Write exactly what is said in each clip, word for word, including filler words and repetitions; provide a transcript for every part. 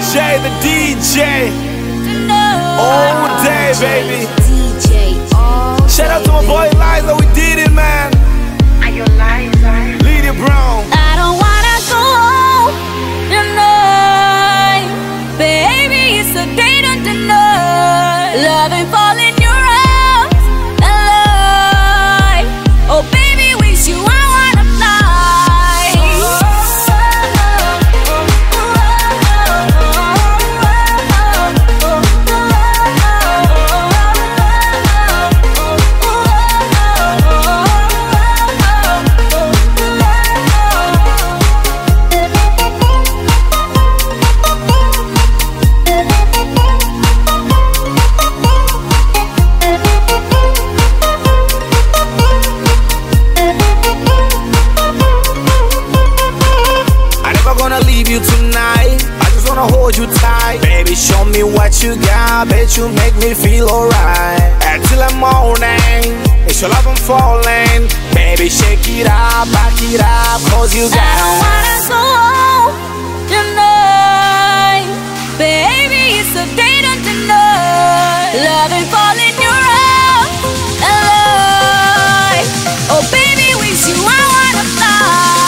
J, the D J. All day, baby. D J all Shout out to my boy Liza, we did it, man. Are you Liza? Lydia Brown. I don't wanna go tonight, baby. It's a day to deny. Love and fall in your arms and lie. Oh, baby, with you I wanna fly. Leave you tonight, I just wanna hold you tight. Baby, show me what you got, bet you make me feel alright. Until the morning, it's your love I'm falling. Baby, shake it up, back it up, cause you got. I don't wanna go tonight, baby. It's a day to deny. Love and fall in your arms and lie. Oh, baby, with you I wanna fly.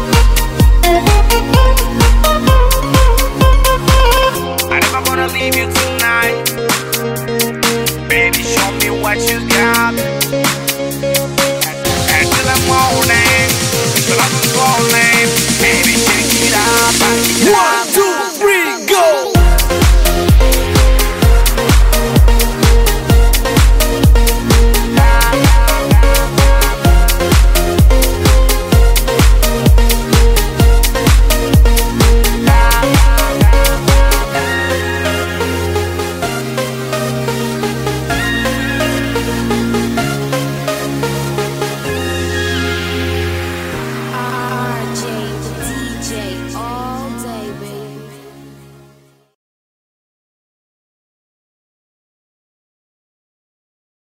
Leave you